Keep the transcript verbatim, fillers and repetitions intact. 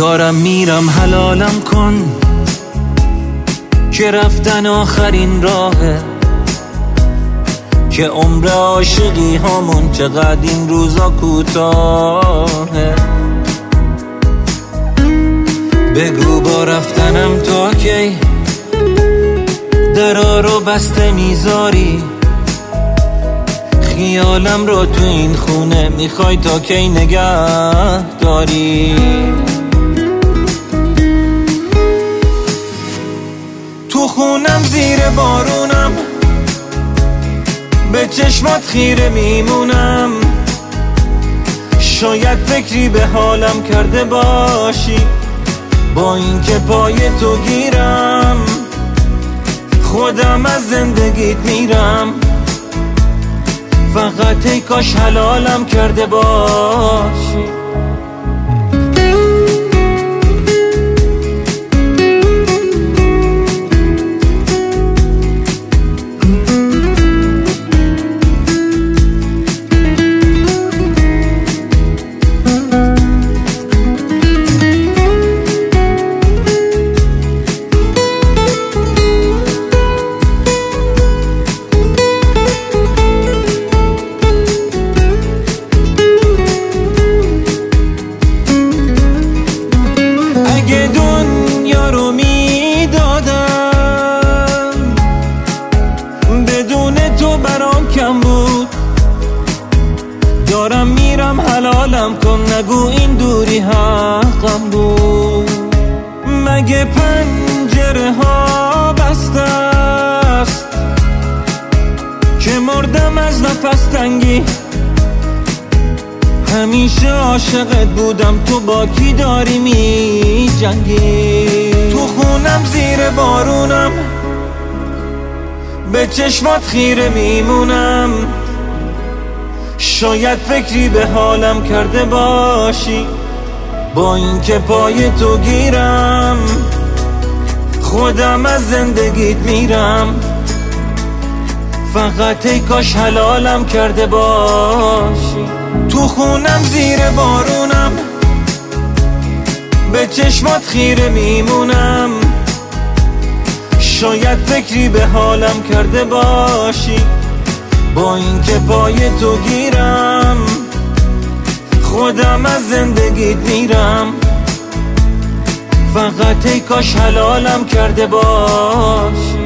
دارم میرم حلالم کن که رفتن آخرین راهه، که عمر عاشقی همون چقدر این روزا کوتاهه. بگو با رفتنم تا کی درا رو بسته میذاری، خیالم رو تو این خونه میخوای تا کی نگه داری. تو خونم زیر بارونم، به چشمات خیره میمونم، شاید فکری به حالم کرده باشی، با این که پای تو گیرم خودم از زندگیت میرم. فقط ای کاش حلالم کرده باشی. اگه دنیا رو میدادم بدون تو برام کم بود، دارم میرم حلالم کن نگو این دوری حقم بود. مگه پنجره ها بسته است که مردم از نفس تنگی، همیشه عاشقت بودم تو با کی داری می جنگی. تو خونم زیر بارونم، به چشمات خیره میمونم، شاید فکری به حالم کرده باشی، با این که پای تو گیرم خودم از زندگیت میرم. فقط ای کاش حلالم کرده باشی. تو خونم زیر بارونم، به چشمات خیره میمونم، شاید فکری به حالم کرده باشی، با این که پای تو گیرم خودم از زندگیت میرم. فقط ای کاش حلالم کرده باشی.